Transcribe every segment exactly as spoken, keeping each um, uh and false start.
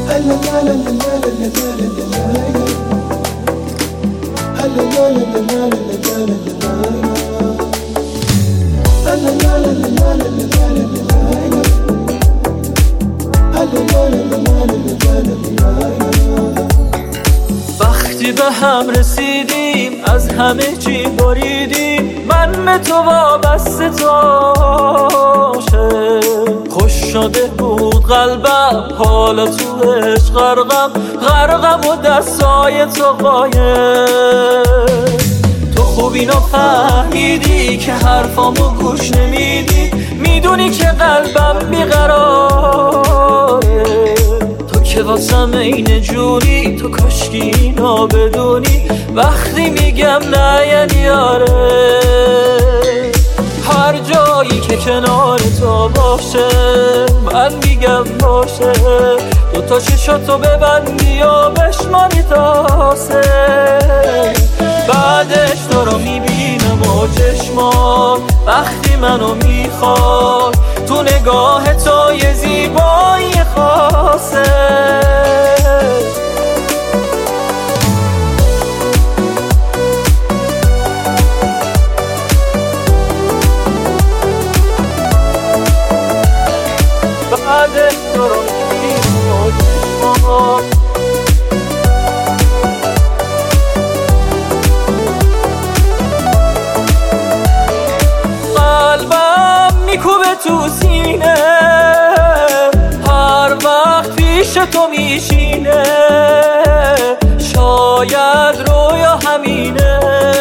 وقتی به هم رسیدیم از همه چی بریدیم، من به تو وابسته تو عاشق. خوش شده بود قلبم حالا تو عشق غرقم، غرقم و دستای تو قایم. تو خوب اینو فهمیدی که حرفامو گوش نمیدی، میدونی که قلبم بیقراره. تو که واسم اینه جونی، تو کاشکی اینا بدونی وقتی میگم نه یعنی آره. هر جایی که کنار تو باشه من میگم باشه، دوتا چشاتو ببندی و بشمانی تا سه. بعدش تو رو میبینم و چشمات وقتی منو میخواد، تو نگاه تو یه زیبایی خاصه. بعدش تو رو میبینم و چشمات میکوبه تو سینه، هر وقت پیش تو میشینه. شاید رویا همینه،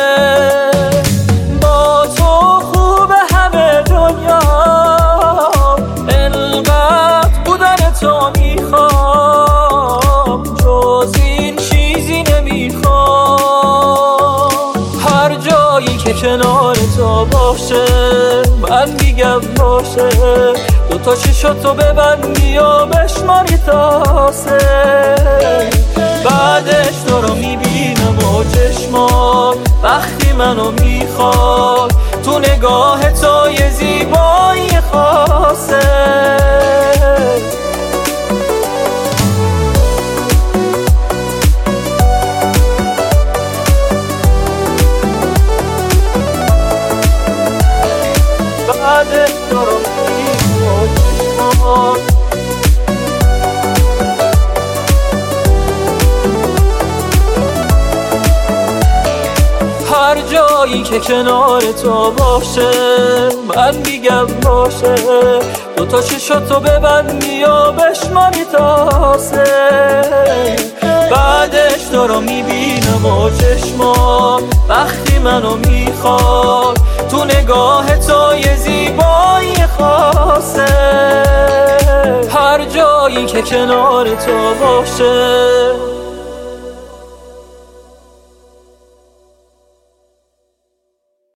با تو خوبه همه دنیا. انقدر بودن تو میخوام، جز این چیزی نمیخوام. هر جایی که کنار تو باشه من میگم باشه، دوتا چشاتو ببندی و بشماری تا سه. بعدش تو رو میبینم و چشمات وقتی منو میخواد، تو نگاه تو یه زیبایی خاصه. بعدش تو رو میبینم و چشمات هر جایی که کنار تو باشه من میگم باشه، دوتا چشاتو ببندی و بشمانی تا سه. بعدش تو رو میبینم و چشمات وقتی منو میخواد، تو نگاه تو یه زیبایی خاصه. هر جایی که کنار تو باشه